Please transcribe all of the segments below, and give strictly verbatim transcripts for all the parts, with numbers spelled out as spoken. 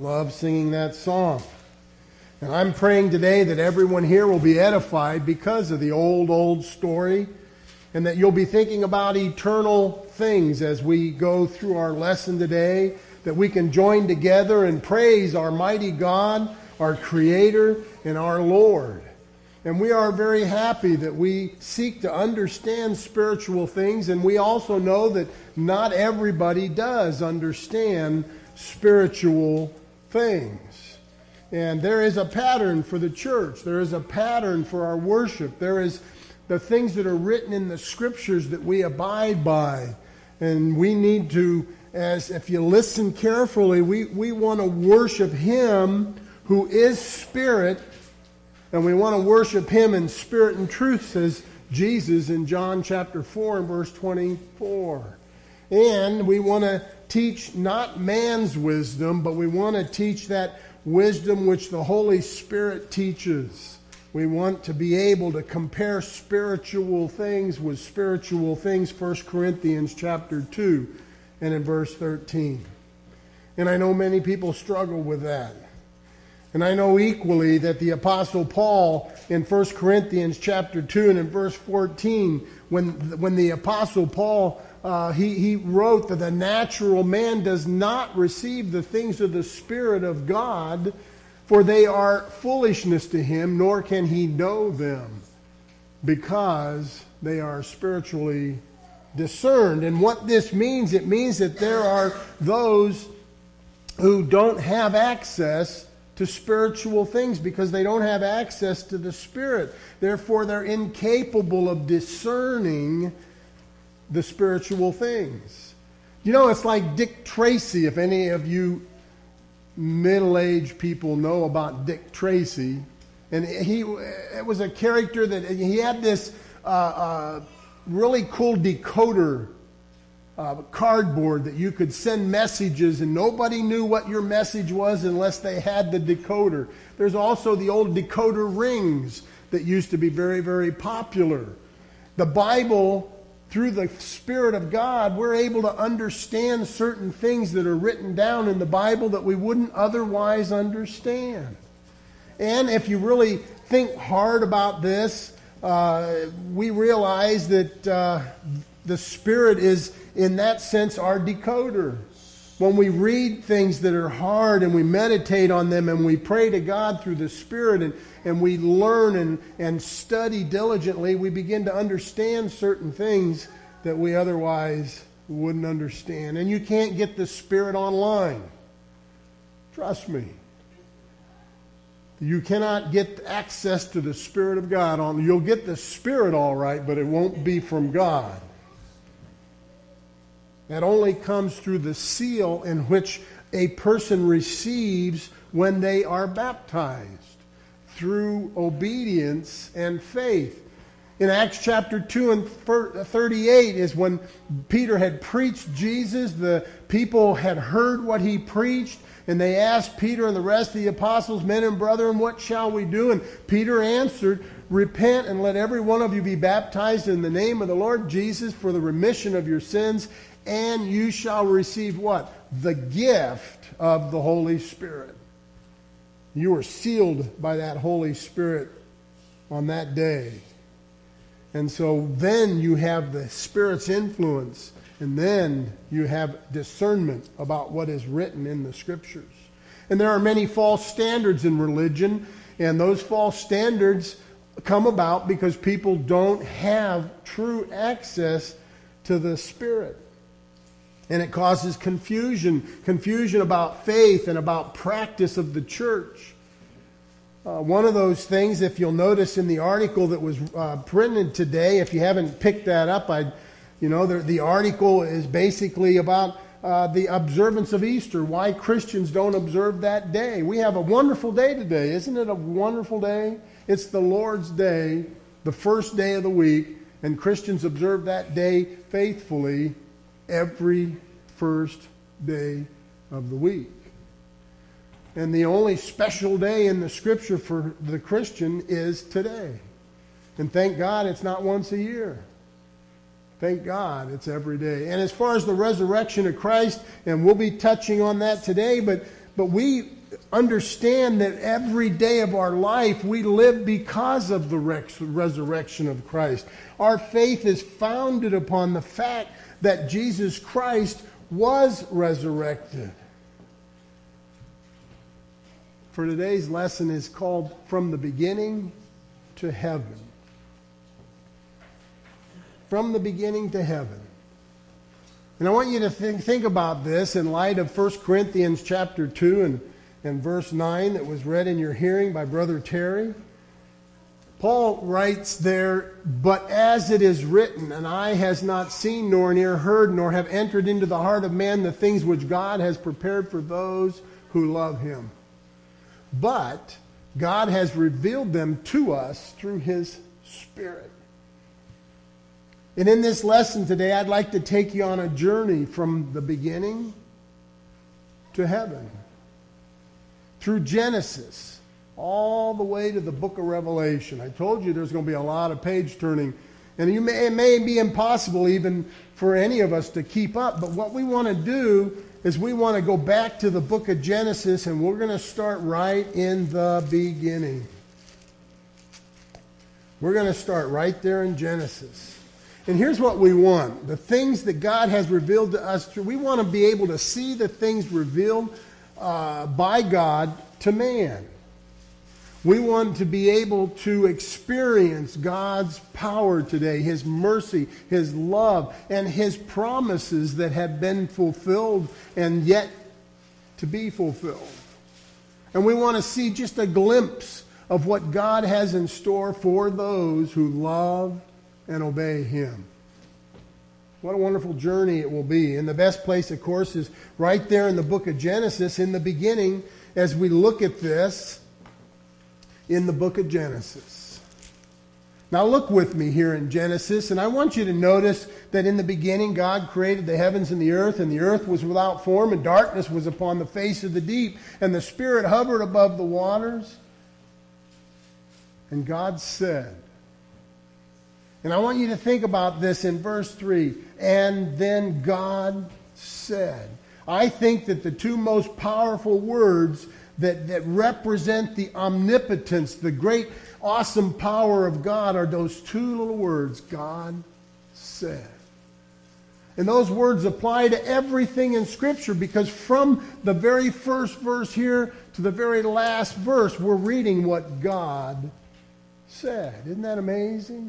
Love singing that song. And I'm praying today that everyone here will be edified because of the old, old story, and that you'll be thinking about eternal things as we go through our lesson today, that we can join together and praise our mighty God, our Creator, and our Lord. And we are very happy that we seek to understand spiritual things, and we also know that not everybody does understand spiritual things. And there is a pattern for the church. There is a pattern for our worship. There is the things that are written in the Scriptures that we abide by. And we need to, as if you listen carefully, we, we want to worship Him who is Spirit, and we want to worship Him in spirit and truth, says Jesus in John chapter four and verse twenty-four. And we want to teach not man's wisdom, but we want to teach that wisdom which the Holy Spirit teaches. We want to be able to compare spiritual things with spiritual things, First Corinthians chapter two and in verse thirteen. And I know many people struggle with that. And I know equally that the Apostle Paul in First Corinthians chapter two and in verse fourteen, when, when the Apostle Paul Uh, he, he wrote that the natural man does not receive the things of the Spirit of God, for they are foolishness to him, nor can he know them, because they are spiritually discerned. And what this means, it means that there are those who don't have access to spiritual things because they don't have access to the Spirit. Therefore, they're incapable of discerning the spiritual things. You know, it's like Dick Tracy. If any of you middle-aged people know about Dick Tracy, and he it was a character that he had this uh, uh, really cool decoder uh, cardboard that you could send messages, and nobody knew what your message was unless they had the decoder. There's also the old decoder rings that used to be very, very popular. The Bible, through the Spirit of God, we're able to understand certain things that are written down in the Bible that we wouldn't otherwise understand. And if you really think hard about this, uh, we realize that uh, the Spirit is, in that sense, our decoder. When we read things that are hard and we meditate on them and we pray to God through the Spirit and, and we learn and, and study diligently, we begin to understand certain things that we otherwise wouldn't understand. And you can't get the Spirit online. Trust me. You cannot get access to the Spirit of God on. You'll get the Spirit all right, but it won't be from God. That only comes through the seal in which a person receives when they are baptized, through obedience and faith. In Acts chapter two and thirty-eight is when Peter had preached Jesus. The people had heard what he preached, and they asked Peter and the rest of the apostles, "Men and brethren, what shall we do?" And Peter answered, "Repent and let every one of you be baptized in the name of the Lord Jesus for the remission of your sins, and you shall receive" what? The gift of the Holy Spirit. You are sealed by that Holy Spirit on that day. And so then you have the Spirit's influence, and then you have discernment about what is written in the Scriptures. And there are many false standards in religion, and those false standards come about because people don't have true access to the Spirit. And it causes confusion, confusion about faith and about practice of the church. Uh, one of those things, if you'll notice in the article that was uh, printed today, if you haven't picked that up, I, you know, the, the article is basically about uh, the observance of Easter, why Christians don't observe that day. We have a wonderful day today. Isn't it a wonderful day? It's the Lord's Day, the first day of the week, and Christians observe that day faithfully every first day of the week. And the only special day in the Scripture for the Christian is today. And thank God it's not once a year. Thank God it's every day. And as far as the resurrection of Christ, and we'll be touching on that today, but but we understand that every day of our life we live because of the res- resurrection of Christ. Our faith is founded upon the fact that Jesus Christ was resurrected. For today's lesson is called From the Beginning to Heaven. From the beginning to heaven. And I want you to think, think about this in light of First Corinthians chapter two and, and verse nine that was read in your hearing by Brother Terry. Paul writes there, "But as it is written, an eye has not seen, nor an ear heard, nor have entered into the heart of man the things which God has prepared for those who love him. But God has revealed them to us through his Spirit." And in this lesson today, I'd like to take you on a journey from the beginning to heaven. Through Genesis, all the way to the book of Revelation. I told you there's going to be a lot of page turning. And you may, it may be impossible even for any of us to keep up. But what we want to do is we want to go back to the book of Genesis, and we're going to start right in the beginning. We're going to start right there in Genesis. And here's what we want. The things that God has revealed to us through, we want to be able to see the things revealed uh, by God to man. We want to be able to experience God's power today, his mercy, his love, and his promises that have been fulfilled and yet to be fulfilled. And we want to see just a glimpse of what God has in store for those who love and obey him. What a wonderful journey it will be. And the best place, of course, is right there in the book of Genesis, in the beginning, as we look at this in the book of Genesis. Now look with me here in Genesis, and I want you to notice that in the beginning God created the heavens and the earth, and the earth was without form, and darkness was upon the face of the deep, and the Spirit hovered above the waters. And God said, and I want you to think about this in verse three. And then God said. I think that the two most powerful words that, that represent the omnipotence, the great, awesome power of God are those two little words, God said. And those words apply to everything in Scripture, because from the very first verse here to the very last verse, we're reading what God said. Isn't that amazing?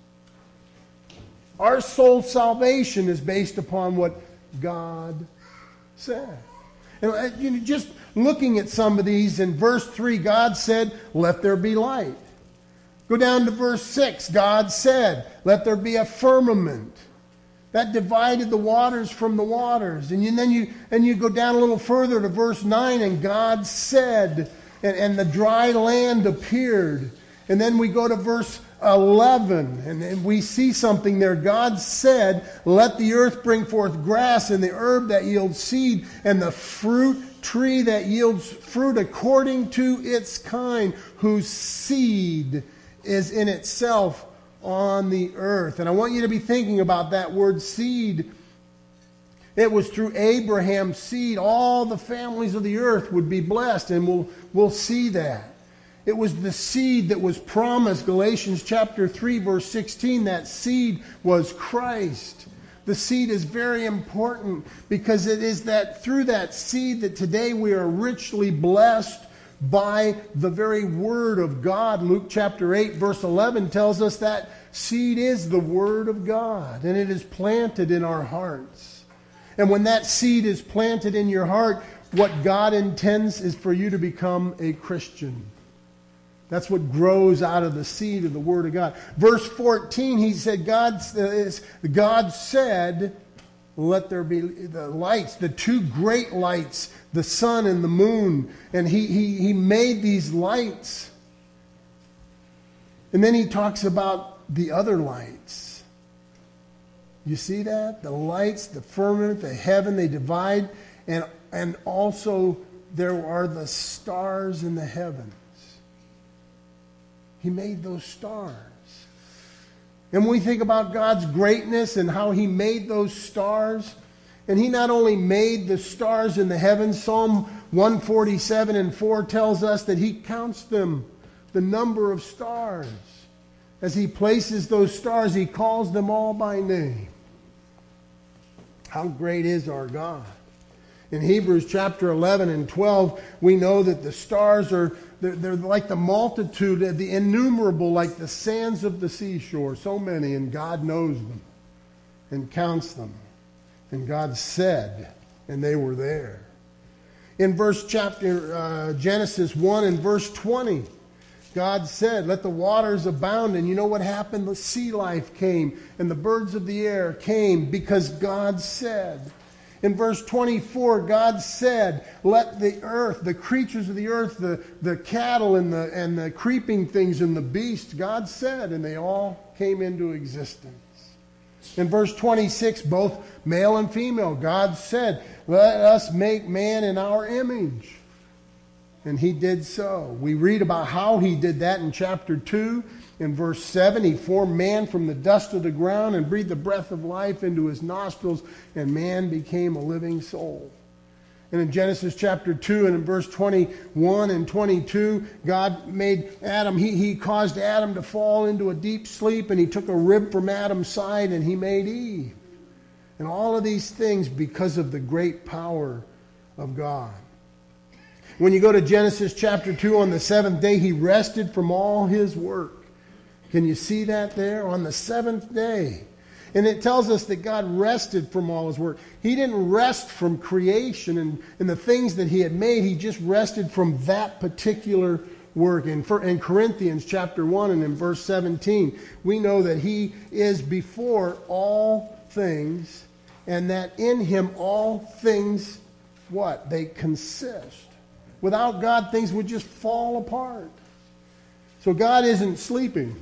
Our soul salvation is based upon what God said. And you know, just looking at some of these, in verse three, God said, "Let there be light." Go down to verse six, God said, "Let there be a firmament." That divided the waters from the waters. And, you, then you, and you go down a little further to verse nine, and God said, and, and the dry land appeared. And then we go to verse eleven, and, and we see something there. God said, "Let the earth bring forth grass, and the herb that yields seed, and the fruit tree that yields fruit according to its kind, whose seed is in itself on the earth." And I want you to be thinking about that word seed. It was through Abraham's seed all the families of the earth would be blessed, and we'll, we'll see that. It was the seed that was promised. Galatians chapter three, verse sixteen, that seed was Christ. The seed is very important because it is that through that seed that today we are richly blessed by the very word of God. Luke chapter eight, verse eleven tells us that seed is the word of God, and it is planted in our hearts. And when that seed is planted in your heart, what God intends is for you to become a Christian. That's what grows out of the seed of the Word of God. Verse fourteen, he said, God, God said, "Let there be the lights," the two great lights, the sun and the moon. And he, he, he made these lights. And then he talks about the other lights. You see that? The lights, the firmament, the heaven, they divide. And, and also there are the stars in the heavens. He made those stars. And when we think about God's greatness and how he made those stars, and he not only made the stars in the heavens, Psalm one forty-seven and four tells us that he counts them, the number of stars. As he places those stars, he calls them all by name. How great is our God? In Hebrews chapter eleven and twelve, we know that the stars are, they're, they're like the multitude, the innumerable, like the sands of the seashore. So many, and God knows them and counts them. And God said, and they were there. In verse chapter uh, Genesis one and verse twenty, God said, let the waters abound. And you know what happened? The sea life came and the birds of the air came because God said. In verse twenty-four, God said, let the earth, the creatures of the earth, the, the cattle and the, and the creeping things and the beasts, God said, and they all came into existence. In verse twenty-six, both male and female, God said, let us make man in our image. And he did so. We read about how he did that in chapter two. In verse seven, he formed man from the dust of the ground and breathed the breath of life into his nostrils, and man became a living soul. And in Genesis chapter two and in verse twenty-one and twenty-two, God made Adam, he, he caused Adam to fall into a deep sleep, and he took a rib from Adam's side and he made Eve. And all of these things because of the great power of God. When you go to Genesis chapter two, on the seventh day, he rested from all his work. Can you see that there? On the seventh day. And it tells us that God rested from all his work. He didn't rest from creation and, and the things that he had made. He just rested from that particular work. In, in Corinthians chapter one and in verse seventeen, we know that he is before all things, and that in him all things, what? They consist. Without God, things would just fall apart. So God isn't sleeping.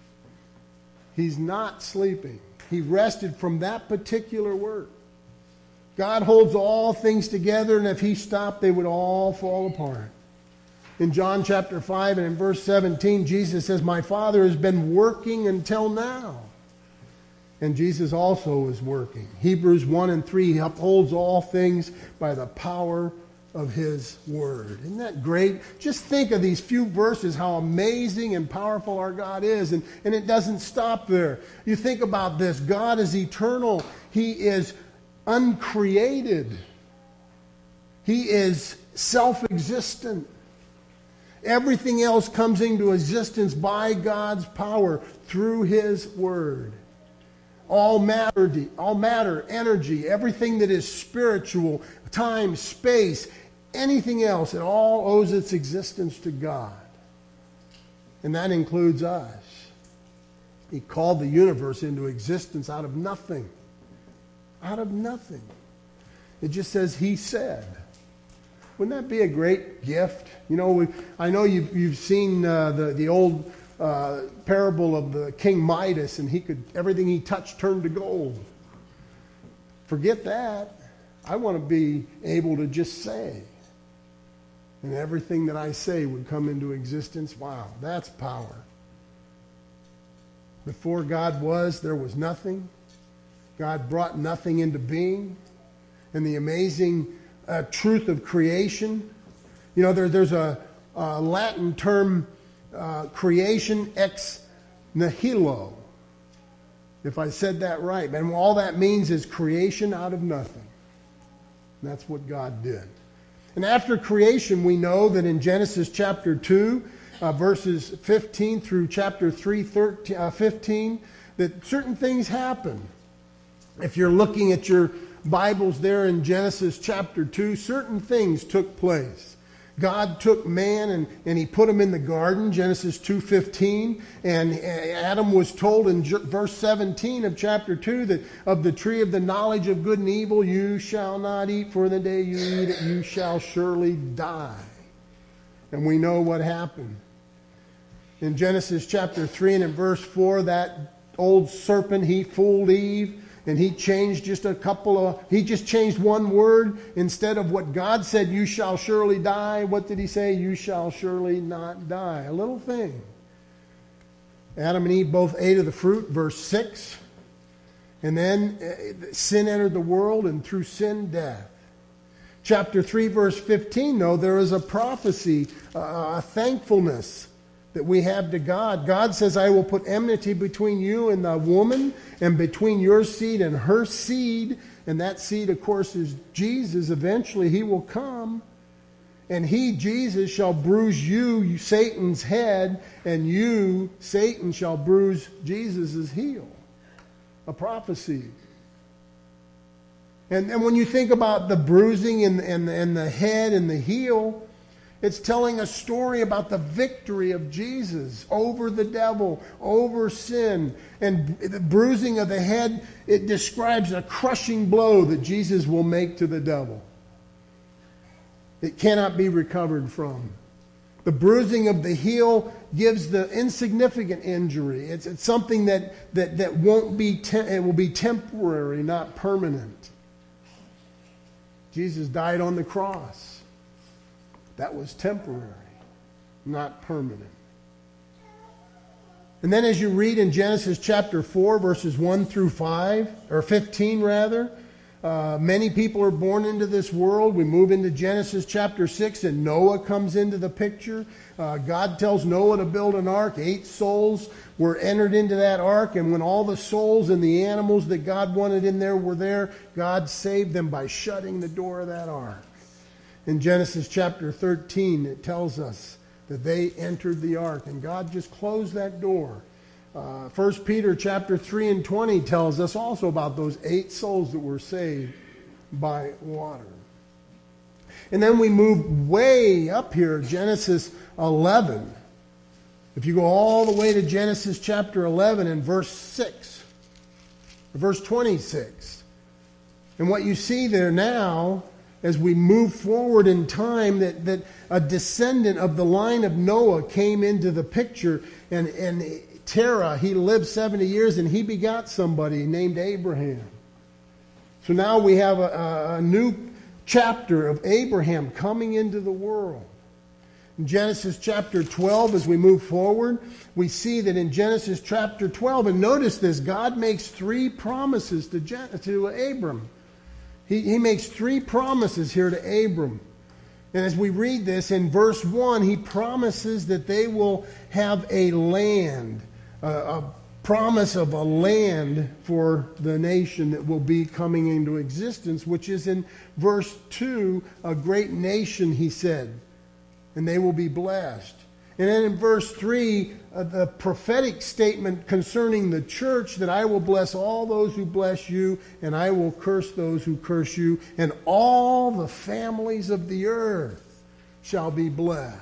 He's not sleeping. He rested from that particular work. God holds all things together, and if he stopped, they would all fall apart. In John chapter five and in verse seventeen, Jesus says, my Father has been working until now. And Jesus also is working. Hebrews one and three, he upholds all things by the power of his word. Isn't that great? Just think of these few verses, how amazing and powerful our God is. And, and it doesn't stop there. You think about this. God is eternal. He is uncreated. He is self-existent. Everything else comes into existence by God's power through his word. All matter, all matter, energy, everything that is spiritual, time, space, anything else, it all owes its existence to God. And that includes us. He called the universe into existence out of nothing. Out of nothing. It just says he said. Wouldn't that be a great gift? You know, we, I know you've, you've seen uh, the, the old uh, parable of the King Midas, and he could everything he touched turned to gold. Forget that. I want to be able to just say. And everything that I say would come into existence. Wow, that's power. Before God was, there was nothing. God brought nothing into being. And the amazing uh, truth of creation. You know, there, there's a, a Latin term, uh, creation ex nihilo. If I said that right. And all that means is creation out of nothing. And that's what God did. And after creation, we know that in Genesis chapter two, uh, verses fifteen through chapter three, thirteen, uh, fifteen, that certain things happen. If you're looking at your Bibles there in Genesis chapter two, certain things took place. God took man and, and he put him in the garden, Genesis two fifteen, and Adam was told in verse seventeen of chapter two that of the tree of the knowledge of good and evil you shall not eat, for in the day you eat it you shall surely die. And we know what happened. In Genesis chapter three and in verse four, that old serpent, he fooled Eve. And he changed just a couple of, he just changed one word. Instead of what God said, you shall surely die, what did he say? You shall surely not die. A little thing. Adam and Eve both ate of the fruit, verse six. And then sin entered the world, and through sin, death. Chapter three, verse fifteen, though, there is a prophecy, uh, a thankfulness that we have to God. God says, I will put enmity between you and the woman, and between your seed and her seed. And that seed, of course, is Jesus. Eventually, he will come. And he, Jesus, shall bruise you, you, Satan's head, and you, Satan, shall bruise Jesus' heel. A prophecy. And, and when you think about the bruising and, and, and the head and the heel, it's telling a story about the victory of Jesus over the devil, over sin. And the bruising of the head, it describes a crushing blow that Jesus will make to the devil. It cannot be recovered from. The bruising of the heel gives the insignificant injury. It's, it's something that, that, that won't be, te- it will be temporary, not permanent. Jesus died on the cross. That was temporary, not permanent. And then as you read in Genesis chapter four, verses one through five, or fifteen rather, uh, many people are born into this world. We move into Genesis chapter six, and Noah comes into the picture. Uh, God tells Noah to build an ark. Eight souls were entered into that ark, and when all the souls and the animals that God wanted in there were there, God saved them by shutting the door of that ark. In Genesis chapter thirteen, it tells us that they entered the ark, and God just closed that door. Uh, First Peter chapter three and twenty tells us also about those eight souls that were saved by water. And then we move way up here, Genesis eleven. If you go all the way to Genesis chapter eleven and verse six, or verse twenty-six, and what you see there now, as we move forward in time, that, that a descendant of the line of Noah came into the picture, and, and Terah, he lived seventy years, and he begot somebody named Abraham. So now we have a, a new chapter of Abraham coming into the world. In Genesis chapter twelve, as we move forward, we see that in Genesis chapter twelve, and notice this, God makes three promises to, Gen- to Abram. He, he makes three promises here to Abram. And as we read this, in verse one, he promises that they will have a land, a, a promise of a land for the nation that will be coming into existence, which is in verse two, a great nation, he said, and they will be blessed. And then in verse three, uh, the prophetic statement concerning the church, that I will bless all those who bless you, and I will curse those who curse you, and all the families of the earth shall be blessed.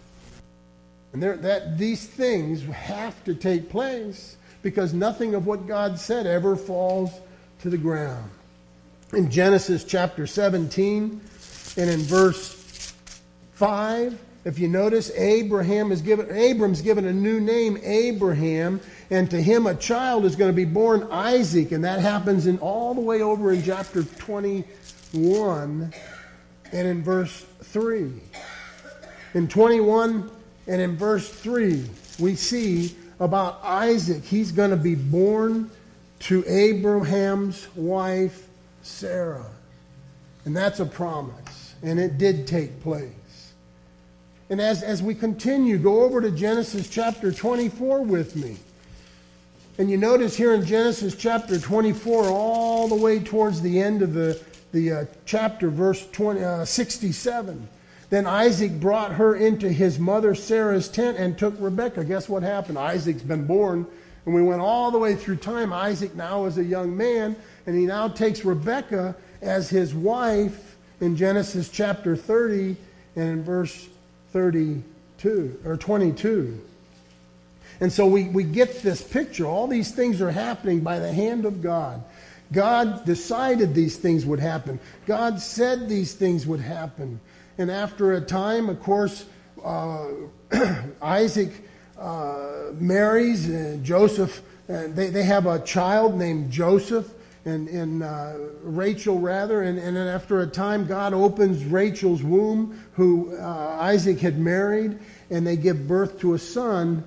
And there, that these things have to take place, because nothing of what God said ever falls to the ground. In Genesis chapter seventeen and in verse five, if you notice, Abraham is given, Abram's given a new name, Abraham, and to him a child is going to be born, Isaac, and that happens in all the way over in chapter twenty-one and in verse three. In twenty-one and in verse three, we see about Isaac. He's going to be born to Abraham's wife, Sarah. And that's a promise, and it did take place. And as, as we continue, go over to Genesis chapter twenty-four with me. And you notice here in Genesis chapter twenty-four, all the way towards the end of the, the uh, chapter, verse twenty, uh, sixty-seven. Then Isaac brought her into his mother Sarah's tent and took Rebekah. Guess what happened? Isaac's been born. And we went all the way through time. Isaac now is a young man. And he now takes Rebekah as his wife in Genesis chapter thirty and in verse thirty-two or twenty-two. And so we, we get this picture. All these things are happening by the hand of God. God decided these things would happen. God said these things would happen. And after a time, of course, uh, Isaac uh, marries uh, Joseph. Uh, they, they have a child named Joseph. And, and uh, Rachel, rather, and, and then after a time, God opens Rachel's womb, who uh, Isaac had married, and they give birth to a son,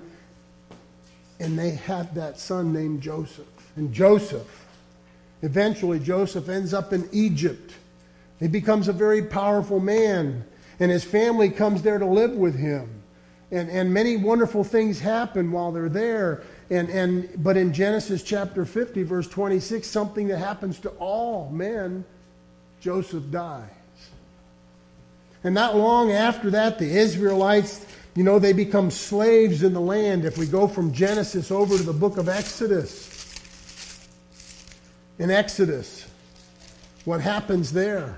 and they have that son named Joseph. And Joseph, eventually Joseph ends up in Egypt, He becomes a very powerful man, and his family comes there to live with him. And, and many wonderful things happen while they're there. And, and, but in Genesis chapter fifty, verse twenty-six, something that happens to all men, Joseph dies. And not long after that, the Israelites, you know, they become slaves in the land. If we go from Genesis over to the book of Exodus. In Exodus, what happens there?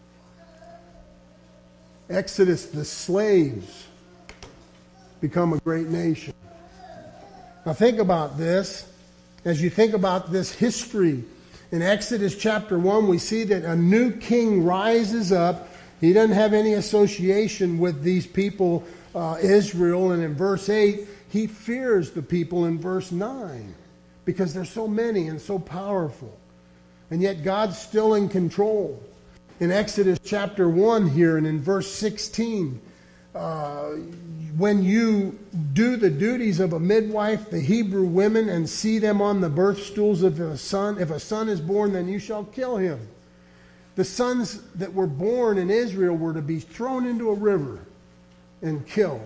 Exodus, the slaves become a great nation. Now think about this. As you think about this history, in Exodus chapter one, we see that a new king rises up. He doesn't have any association with these people, uh, Israel. And in verse eight, he fears the people in verse nine because they're so many and so powerful. And yet God's still in control. In Exodus chapter one here and in verse sixteen, uh, when you do the duties of a midwife, the Hebrew women, and see them on the birth stools of a son, if a son is born, then you shall kill him. The sons that were born in Israel were to be thrown into a river and killed.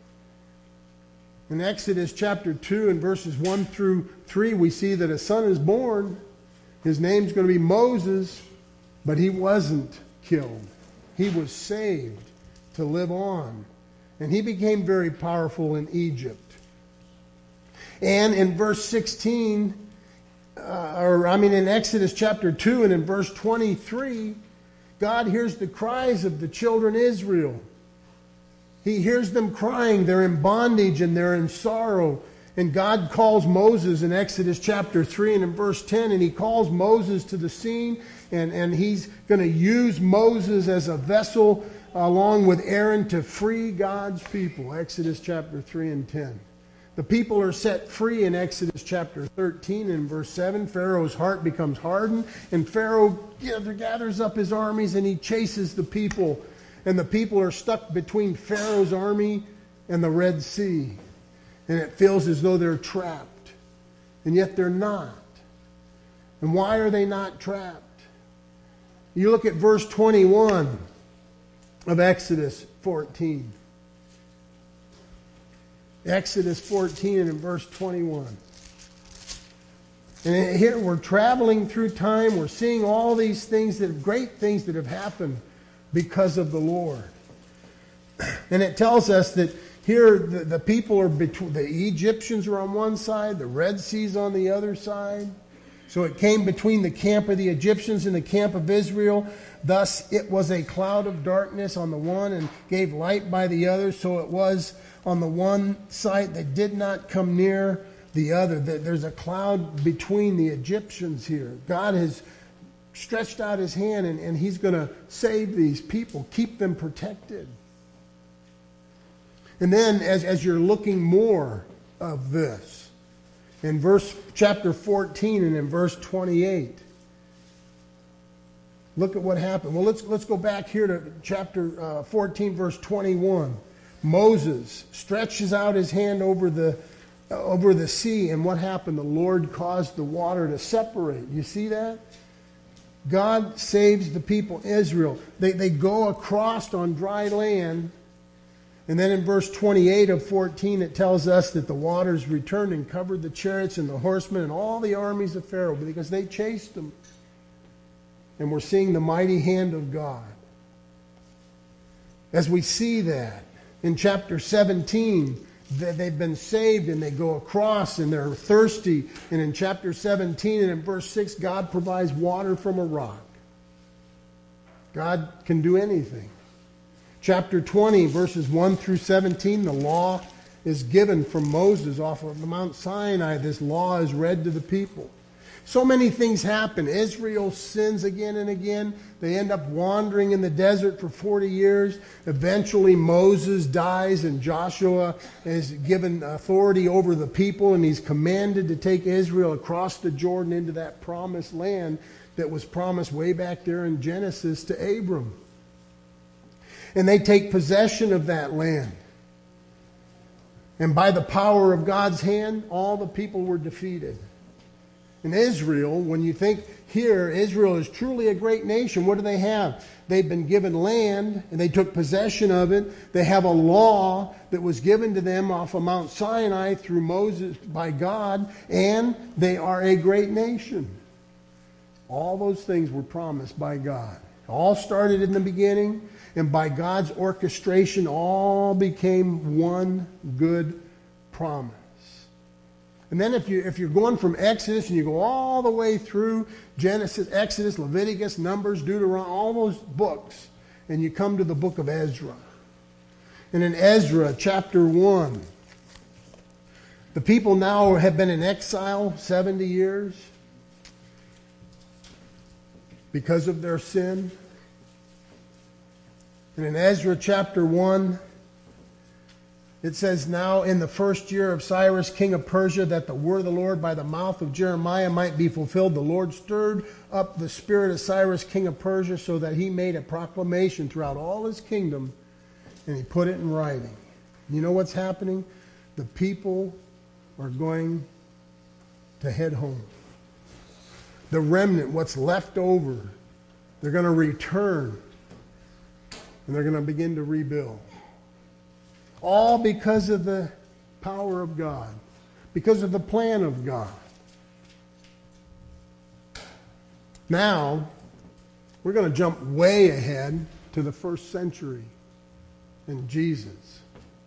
In Exodus chapter two and verses one through three, we see that a son is born. His name's going to be Moses, but he wasn't killed. He was saved to live on. And he became very powerful in Egypt. And in verse sixteen, uh, or I mean in Exodus chapter two and in verse twenty-three, God hears the cries of the children of Israel. He hears them crying. They're in bondage and they're in sorrow. And God calls Moses in Exodus chapter three and in verse ten, and he calls Moses to the scene, and, and he's going to use Moses as a vessel along with Aaron to free God's people. Exodus chapter three and ten. The people are set free in Exodus chapter thirteen and verse seven. Pharaoh's heart becomes hardened, and Pharaoh gathers up his armies and he chases the people. And the people are stuck between Pharaoh's army and the Red Sea. And it feels as though they're trapped. And yet they're not. And why are they not trapped? You look at verse twenty-one of Exodus fourteen. Exodus fourteen and in verse twenty-one. And here we're traveling through time. We're seeing all these things, that great things that have happened because of the Lord. And it tells us that here the, the people are between, the Egyptians are on one side, the Red Sea's on the other side. So it came between the camp of the Egyptians and the camp of Israel. Thus it was a cloud of darkness on the one and gave light by the other. So it was on the one side that did not come near the other. There's a cloud between the Egyptians here. God has stretched out his hand and, and he's going to save these people, keep them protected. And then as, as you're looking more of this, in verse chapter fourteen and in verse twenty-eight, look at what happened. Well, let's let's go back here to chapter uh, fourteen, verse twenty-one. Moses stretches out his hand over the uh, over the sea, and what happened? The Lord caused the water to separate. You see that? God saves the people Israel. They they go across on dry land. And then in verse twenty-eight of fourteen, it tells us that the waters returned and covered the chariots and the horsemen and all the armies of Pharaoh because they chased them. And we're seeing the mighty hand of God. As we see that in chapter seventeen, that they've been saved and they go across and they're thirsty. And in chapter seventeen and in verse six, God provides water from a rock. God can do anything. Chapter twenty, verses one through seventeen, the law is given from Moses off of Mount Sinai. This law is read to the people. So many things happen. Israel sins again and again. They end up wandering in the desert for forty years. Eventually Moses dies and Joshua is given authority over the people, and he's commanded to take Israel across the Jordan into that promised land that was promised way back there in Genesis to Abram. And they take possession of that land. And by the power of God's hand, all the people were defeated. In Israel, when you think here, Israel is truly a great nation. What do they have? they've been given land and they took possession of it. They have a law that was given to them off of Mount Sinai through Moses by God, and they are a great nation. All those things were promised by God. All started in the beginning, and by God's orchestration, all became one good promise. And then if, you, if you're going from Exodus and you go all the way through Genesis, Exodus, Leviticus, Numbers, Deuteronomy, all those books, and you come to the book of Ezra. And in Ezra chapter one, the people now have been in exile seventy years because of their sin. And in Ezra chapter one, it says, now in the first year of Cyrus, king of Persia, that the word of the Lord by the mouth of Jeremiah might be fulfilled, the Lord stirred up the spirit of Cyrus, king of Persia, so that he made a proclamation throughout all his kingdom, and he put it in writing. You know what's happening? The people are going to head home. The remnant, what's left over, they're going to return, and they're going to begin to rebuild. All because of the power of God, because of the plan of God. Now, we're going to jump way ahead to the first century in Jesus.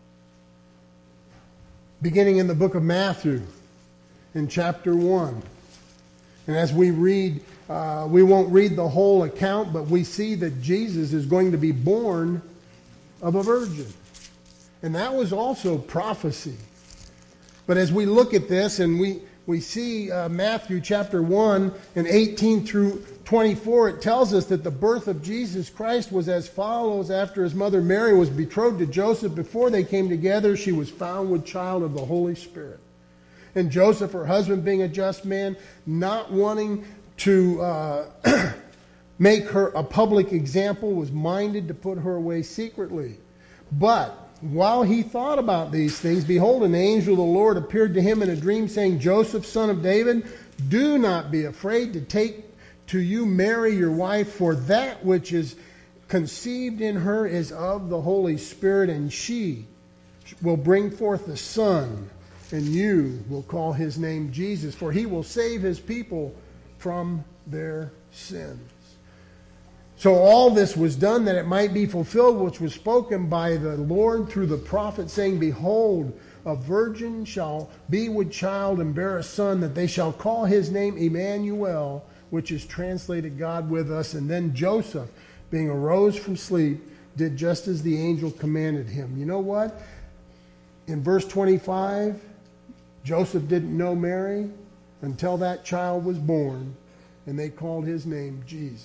Beginning in the book of Matthew, in chapter one. And as we read, uh, we won't read the whole account, but we see that Jesus is going to be born of a virgin. And that was also prophecy. But as we look at this and we, we see uh, Matthew chapter one and eighteen through twenty-four, it tells us that the birth of Jesus Christ was as follows. After his mother Mary was betrothed to Joseph, before they came together, she was found with child of the Holy Spirit. And Joseph, her husband, being a just man, not wanting to uh, make her a public example, was minded to put her away secretly. But while he thought about these things, behold, an angel of the Lord appeared to him in a dream, saying, Joseph, son of David, do not be afraid to take to you Mary, your wife, for that which is conceived in her is of the Holy Spirit, and she will bring forth a son, and you will call his name Jesus, for he will save his people from their sins. So all this was done that it might be fulfilled, which was spoken by the Lord through the prophet, saying, behold, a virgin shall be with child and bear a son, that they shall call his name Emmanuel, which is translated God with us. And then Joseph, being arose from sleep, did just as the angel commanded him. You know what? In verse twenty-five, Joseph didn't know Mary until that child was born, and they called his name Jesus.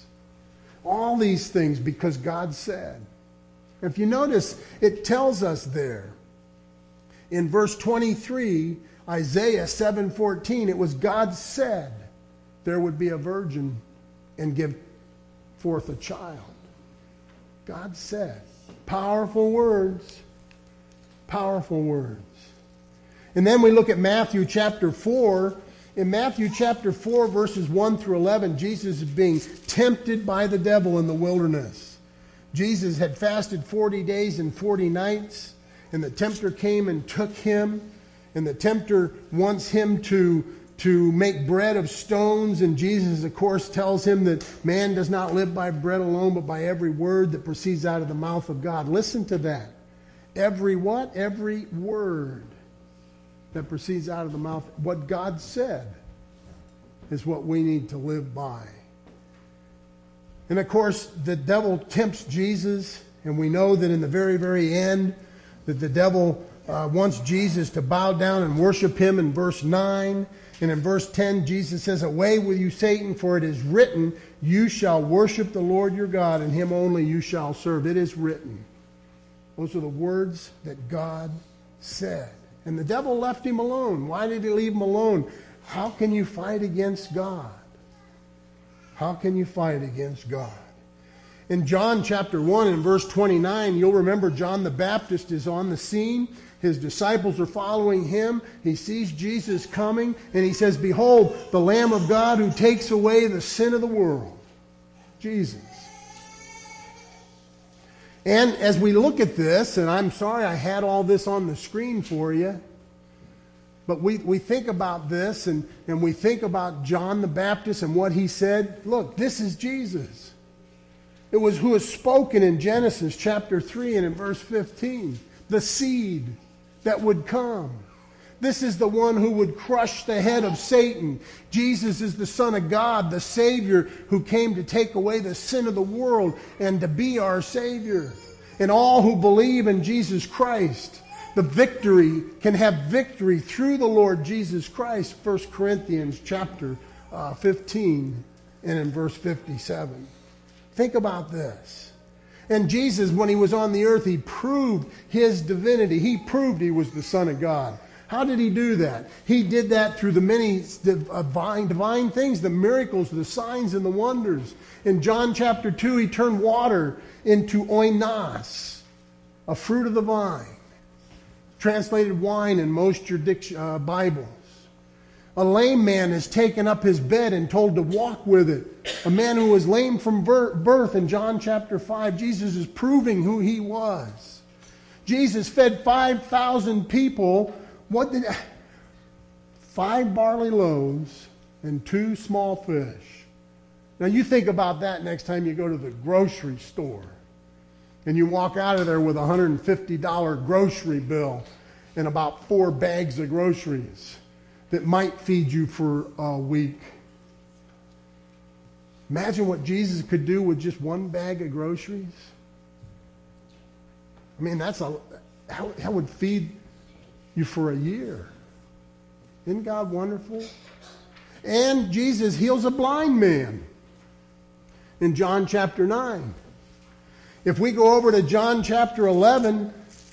All these things because God said. If you notice, it tells us there in verse twenty-three, Isaiah seven fourteen, it was God said there would be a virgin and give forth a child. God said. Powerful words. Powerful words. And then we look at Matthew chapter four. In Matthew chapter four, verses one through eleven, Jesus is being tempted by the devil in the wilderness. Jesus had fasted forty days and forty nights, and the tempter came and took him. And the tempter wants him to, to make bread of stones, and Jesus, of course, tells him that man does not live by bread alone, but by every word that proceeds out of the mouth of God. Listen to that. Every what? Every word that proceeds out of the mouth. What God said is what we need to live by. And of course, the devil tempts Jesus, and we know that in the very, very end, that the devil uh, wants Jesus to bow down and worship him in verse nine. And in verse ten, Jesus says, away with you, Satan, for it is written, you shall worship the Lord your God, and him only you shall serve. It is written. Those are the words that God said. And the devil left him alone. Why did he leave him alone? How can you fight against God? How can you fight against God? In John chapter one and verse twenty-nine, you'll remember John the Baptist is on the scene. His disciples are following him. He sees Jesus coming, and he says, behold, the Lamb of God who takes away the sin of the world. Jesus. And as we look at this, and I'm sorry I had all this on the screen for you, but we, we think about this and, and we think about John the Baptist and what he said. Look, this is Jesus. It was who was spoken in Genesis chapter three and in verse fifteen. The seed that would come. This is the one who would crush the head of Satan. Jesus is the Son of God, the Savior who came to take away the sin of the world and to be our Savior. And all who believe in Jesus Christ, the victory, can have victory through the Lord Jesus Christ. First Corinthians chapter uh, fifteen and in verse fifty-seven. Think about this. And Jesus, when he was on the earth, he proved his divinity. He proved he was the Son of God. How did he do that? He did that through the many divine, divine things, the miracles, the signs, and the wonders. In John chapter two, he turned water into oinos, a fruit of the vine. Translated wine in most your dic- uh, Bibles. A lame man is taken up his bed and told to walk with it. A man who was lame from birth in John chapter five, Jesus is proving who he was. Jesus fed five thousand people. What did... Five barley loaves and two small fish. Now you think about that next time you go to the grocery store and you walk out of there with a one hundred fifty dollars grocery bill and about four bags of groceries that might feed you for a week. Imagine what Jesus could do with just one bag of groceries. I mean, that's a how that would feed you for a year. Isn't God wonderful? And Jesus heals a blind man in John chapter nine. If we go over to John chapter eleven,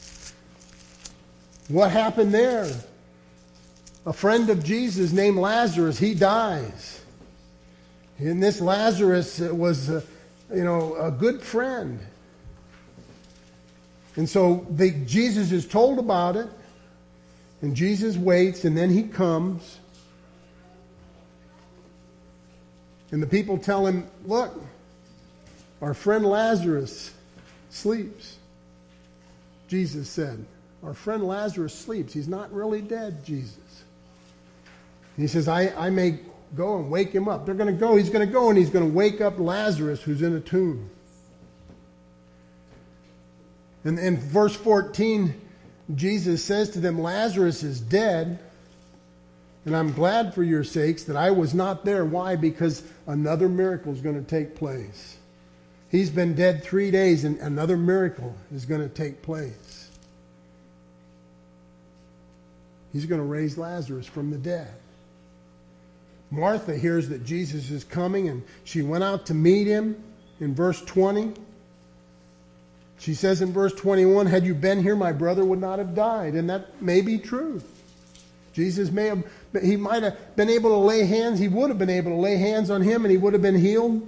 what happened there? A friend of Jesus named Lazarus, he dies. And this Lazarus was, uh, you know, a good friend. And so they, Jesus is told about it. And Jesus waits, and then he comes. And the people tell him, look, our friend Lazarus sleeps. Jesus said, our friend Lazarus sleeps. He's not really dead, Jesus. He says, I, I may go and wake him up. They're going to go. He's going to go and he's going to wake up Lazarus who's in a tomb. And in verse fourteen, Jesus says to them, Lazarus is dead, and I'm glad for your sakes that I was not there. Why? Because another miracle is going to take place. He's been dead three days, and another miracle is going to take place. He's going to raise Lazarus from the dead. Martha hears that Jesus is coming, and she went out to meet him in verse twenty. She says in verse twenty-one, had you been here, my brother would not have died. And that may be true. Jesus may have, he might have been able to lay hands, he would have been able to lay hands on him and he would have been healed.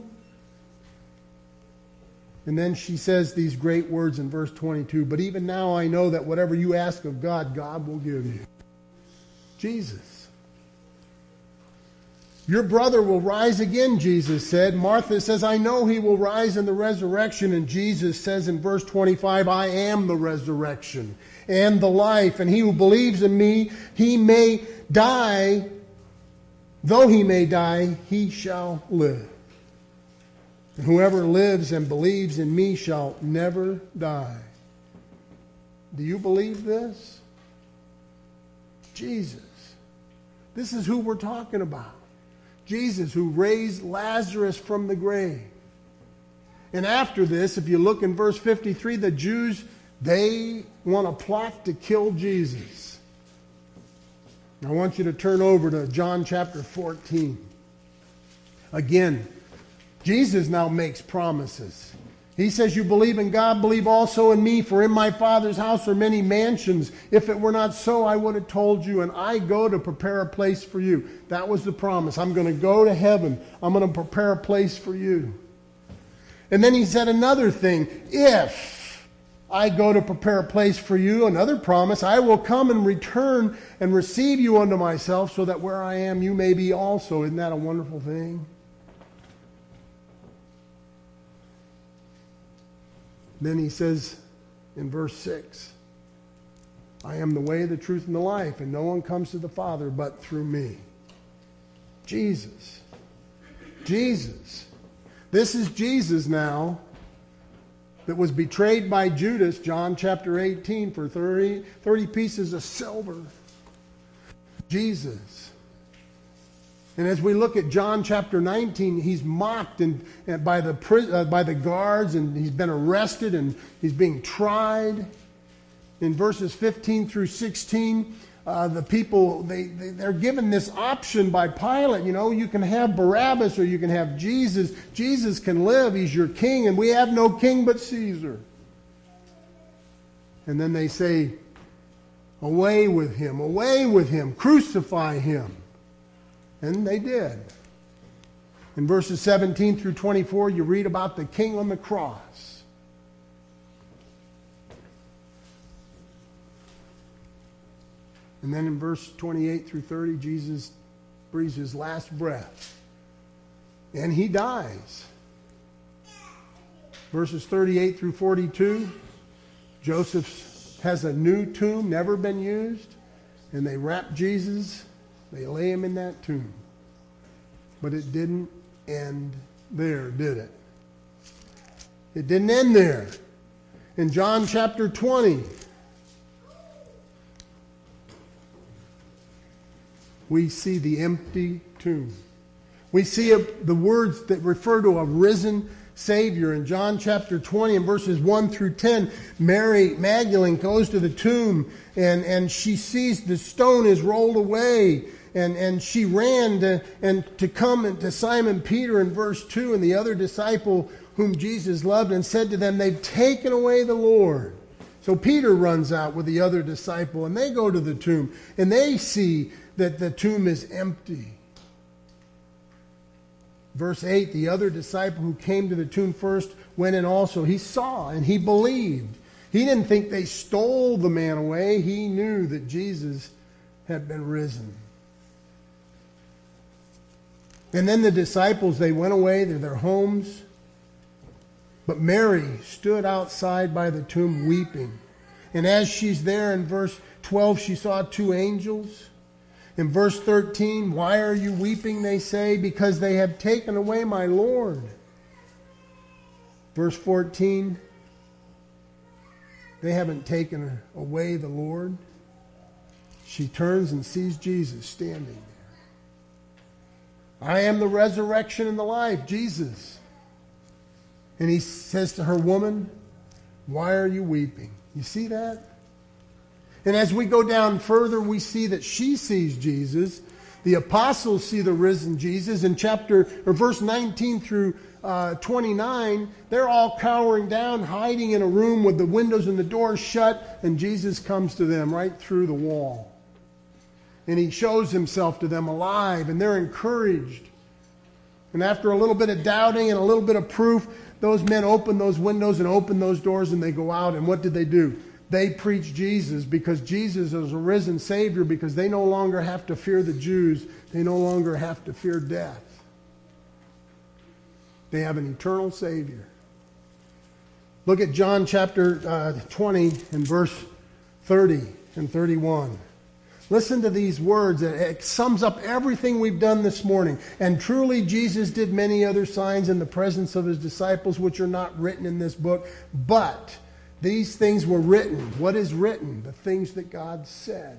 And then she says these great words in verse twenty-two, but even now I know that whatever you ask of God, God will give you. Jesus. Your brother will rise again, Jesus said. Martha says, I know he will rise in the resurrection. And Jesus says in verse twenty-five, I am the resurrection and the life. And he who believes in me, he may die. Though he may die, he shall live. And whoever lives and believes in me shall never die. Do you believe this? Jesus. This is who we're talking about. Jesus, who raised Lazarus from the grave. And after this, if you look in verse fifty-three, the Jews, they want to plot to kill Jesus. I want you to turn over to John chapter fourteen. Again, Jesus now makes promises. He says, you believe in God, believe also in me, for in my Father's house are many mansions. If it were not so, I would have told you, and I go to prepare a place for you. That was the promise. I'm going to go to heaven. I'm going to prepare a place for you. And then he said another thing. If I go to prepare a place for you, another promise, I will come and return and receive you unto myself, so that where I am, you may be also. Isn't that a wonderful thing? Then he says in verse six, I am the way, the truth, and the life, and no one comes to the Father but through me. Jesus. Jesus. This is Jesus now that was betrayed by Judas, John chapter eighteen, for thirty, thirty pieces of silver. Jesus. And as we look at John chapter nineteen, he's mocked and, and by the uh, by the guards, and he's been arrested and he's being tried. In verses fifteen through sixteen, uh, the people, they, they, they're given this option by Pilate. You know, you can have Barabbas or you can have Jesus. Jesus can live. He's your king, and we have no king but Caesar. And then they say, away with him, away with him, crucify him. And they did. In verses seventeen through twenty-four, you read about the king on the cross. And then in verse twenty-eight through thirty, Jesus breathes his last breath. And he dies. Verses thirty-eight through forty-two, Joseph has a new tomb, never been used. And they wrap Jesus. They lay him in that tomb. But it didn't end there, did it? It didn't end there. In John chapter twenty, we see the empty tomb. We see a, the words that refer to a risen Savior. In John chapter twenty and verses one through ten, Mary Magdalene goes to the tomb and, and she sees the stone is rolled away. And, and she ran to, and to come to Simon Peter in verse two and the other disciple whom Jesus loved and said to them, they've taken away the Lord. So Peter runs out with the other disciple and they go to the tomb and they see that the tomb is empty. Verse eight, the other disciple who came to the tomb first went in also. He saw and he believed. He didn't think they stole the man away. He knew that Jesus had been risen. And then the disciples, they went away to their homes. But Mary stood outside by the tomb weeping. And as she's there in verse twelve, she saw two angels. In verse thirteen, why are you weeping, they say, because they have taken away my Lord. Verse fourteen, they haven't taken away the Lord. She turns and sees Jesus standing there. I am the resurrection and the life, Jesus. And he says to her, woman, why are you weeping? You see that? And as we go down further, we see that she sees Jesus. The apostles see the risen Jesus. In chapter or verse nineteen through uh, twenty-nine, they're all cowering down, hiding in a room with the windows and the doors shut, and Jesus comes to them right through the wall. And he shows himself to them alive, and they're encouraged. And after a little bit of doubting and a little bit of proof, those men open those windows and open those doors, and they go out. And what did they do? They preach Jesus, because Jesus is a risen Savior, because they no longer have to fear the Jews. They no longer have to fear death. They have an eternal Savior. Look at John chapter uh, twenty and verse thirty and thirty-one. Listen to these words. It sums up everything we've done this morning. And truly Jesus did many other signs in the presence of his disciples, which are not written in this book. But these things were written. What is written? The things that God said.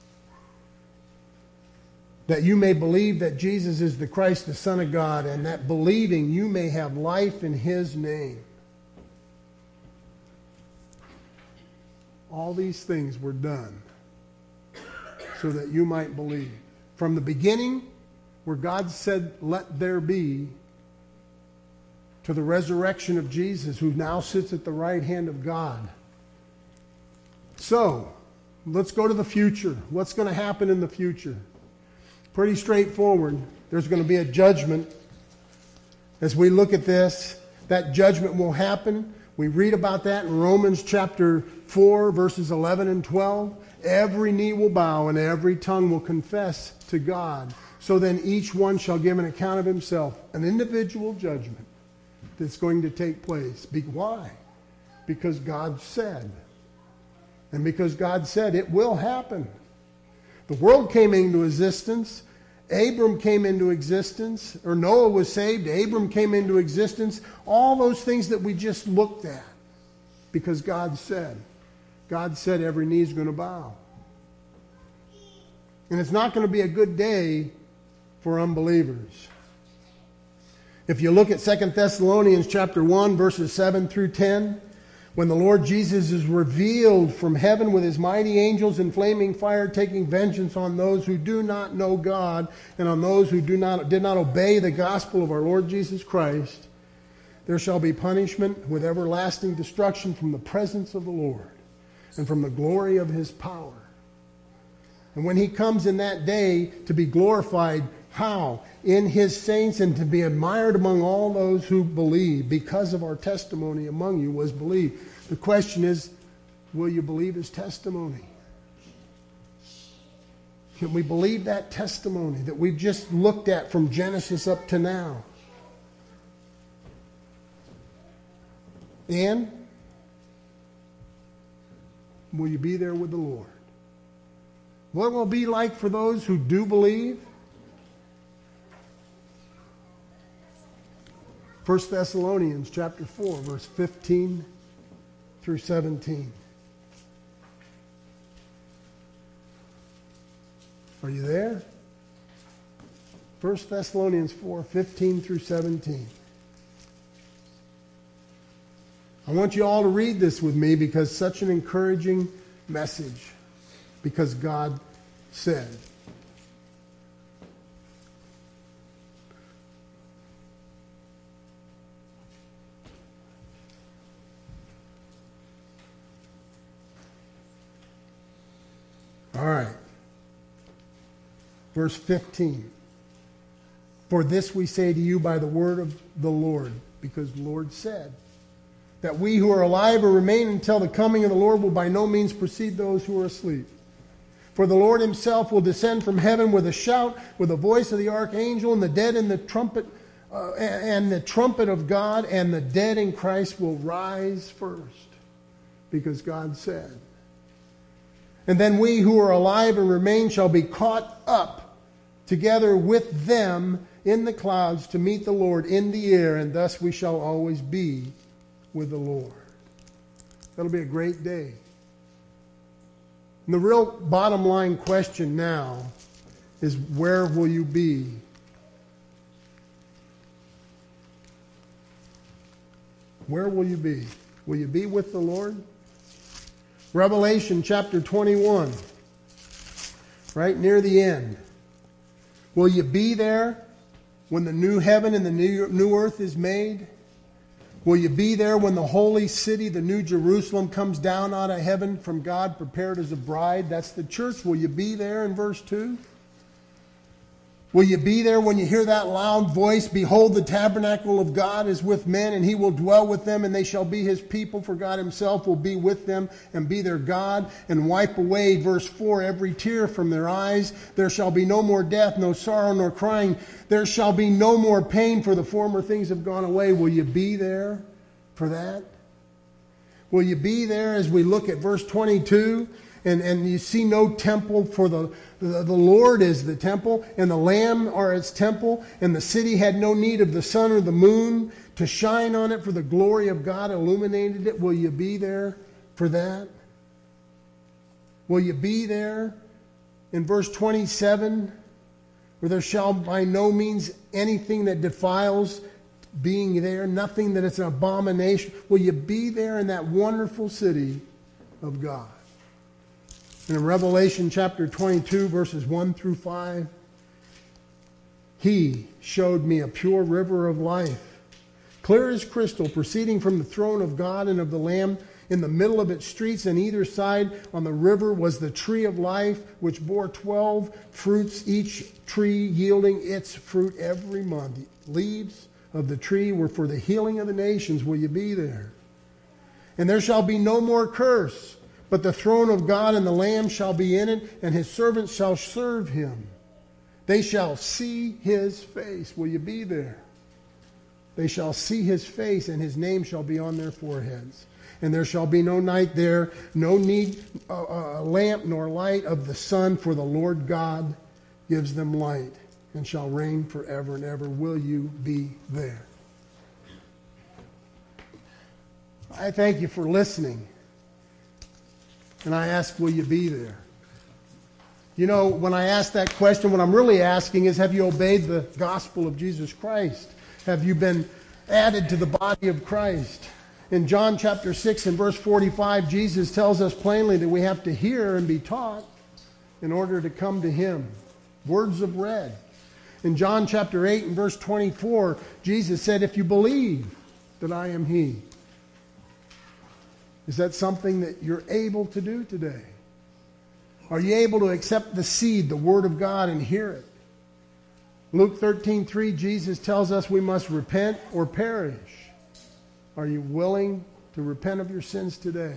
That you may believe that Jesus is the Christ, the Son of God, and that believing you may have life in his name. All these things were done so that you might believe. From the beginning, where God said, let there be, to the resurrection of Jesus, who now sits at the right hand of God. So, let's go to the future. What's going to happen in the future? Pretty straightforward. There's going to be a judgment. As we look at this, that judgment will happen. We read about that in Romans chapter four, verses eleven and twelve. Every knee will bow and every tongue will confess to God. So then each one shall give an account of himself, an individual judgment that's going to take place. Why? Because God said. And because God said it will happen. The world came into existence. Abram came into existence. Or Noah was saved. Abram came into existence. All those things that we just looked at. Because God said. God said every knee is going to bow. And it's not going to be a good day for unbelievers. If you look at Second Thessalonians chapter one, verses seven through ten, when the Lord Jesus is revealed from heaven with his mighty angels in flaming fire, taking vengeance on those who do not know God and on those who do not did not obey the gospel of our Lord Jesus Christ, there shall be punishment with everlasting destruction from the presence of the Lord and from the glory of his power. And when he comes in that day to be glorified, how? In his saints, and to be admired among all those who believe, because of our testimony among you was believed. The question is, will you believe his testimony? Can we believe that testimony that we've just looked at from Genesis up to now? And will you be there with the Lord? What will it be like for those who do believe? First Thessalonians chapter four, verse fifteen through seventeen. Are you there? First Thessalonians four, fifteen through seventeen. I want you all to read this with me because such an encouraging message. Because God said. All right. Verse fifteen. For this we say to you by the word of the Lord, because the Lord said, that we who are alive or remain until the coming of the Lord will by no means precede those who are asleep. For the Lord himself will descend from heaven with a shout, with the voice of the archangel, and the dead in the trumpet, uh, and the trumpet of God, and the dead in Christ will rise first, because God said. And then we who are alive and remain shall be caught up together with them in the clouds to meet the Lord in the air, and thus we shall always be with the Lord. That'll be a great day. And the real bottom line question now is, where will you be? Where will you be? Will you be with the Lord? Revelation chapter twenty-one, right near the end. Will you be there when the new heaven and the new, new earth is made? Will you be there when the holy city, the new Jerusalem, comes down out of heaven from God, prepared as a bride? That's the church. Will you be there in verse two? Will you be there when you hear that loud voice? Behold, the tabernacle of God is with men, and he will dwell with them, and they shall be his people, for God himself will be with them and be their God, and wipe away, verse four, every tear from their eyes. There shall be no more death, no sorrow, nor crying. There shall be no more pain, for the former things have gone away. Will you be there for that? Will you be there as we look at verse twenty-two? And, and you see no temple, for the, the, the Lord is the temple, and the Lamb are its temple, and the city had no need of the sun or the moon to shine on it, for the glory of God illuminated it. Will you be there for that? Will you be there in verse twenty-seven, where there shall by no means anything that defiles being there, nothing that it's an abomination? Will you be there in that wonderful city of God? And in Revelation chapter twenty-two, verses one through five, he showed me a pure river of life, clear as crystal, proceeding from the throne of God and of the Lamb. In the middle of its streets and either side on the river was the tree of life, which bore twelve fruits, each tree yielding its fruit every month. The leaves of the tree were for the healing of the nations. Will you be there? And there shall be no more curse, but the throne of God and the Lamb shall be in it, and his servants shall serve him. They shall see his face. Will you be there? They shall see his face, and his name shall be on their foreheads. and there shall be no night there, no need uh, uh, lamp nor light of the sun, for the Lord God gives them light, and shall reign forever and ever. Will you be there? I thank you for listening. And I ask, will you be there? You know, when I ask that question, what I'm really asking is, have you obeyed the gospel of Jesus Christ? Have you been added to the body of Christ? In John chapter six and verse forty-five, Jesus tells us plainly that we have to hear and be taught in order to come to him. Words of read. In John chapter eight and verse twenty-four, Jesus said, if you believe that I am he. Is that something that you're able to do today? Are you able to accept the seed, the word of God, and hear it? Luke thirteen three, Jesus tells us we must repent or perish. Are you willing to repent of your sins today?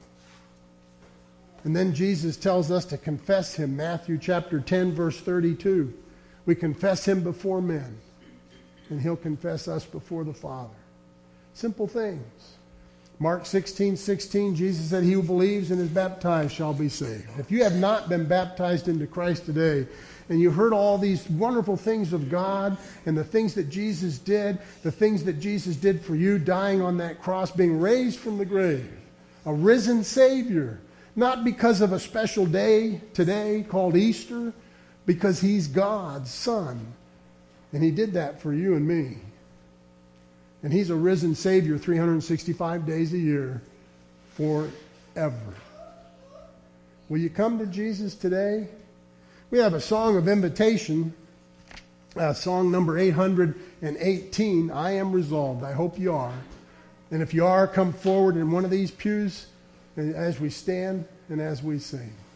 And then Jesus tells us to confess him. Matthew chapter ten, verse thirty-two. We confess him before men, and he'll confess us before the Father. Simple things. Mark sixteen sixteen, Jesus said, he who believes and is baptized shall be saved. If you have not been baptized into Christ today, and you heard all these wonderful things of God and the things that Jesus did, the things that Jesus did for you, dying on that cross, being raised from the grave, a risen Savior, not because of a special day today called Easter, because he's God's Son. And he did that for you and me. And he's a risen Savior three hundred sixty-five days a year forever. Will you come to Jesus today? We have a song of invitation, uh, song number eight hundred eighteen, I Am Resolved. I hope you are. And if you are, come forward in one of these pews as we stand and as we sing.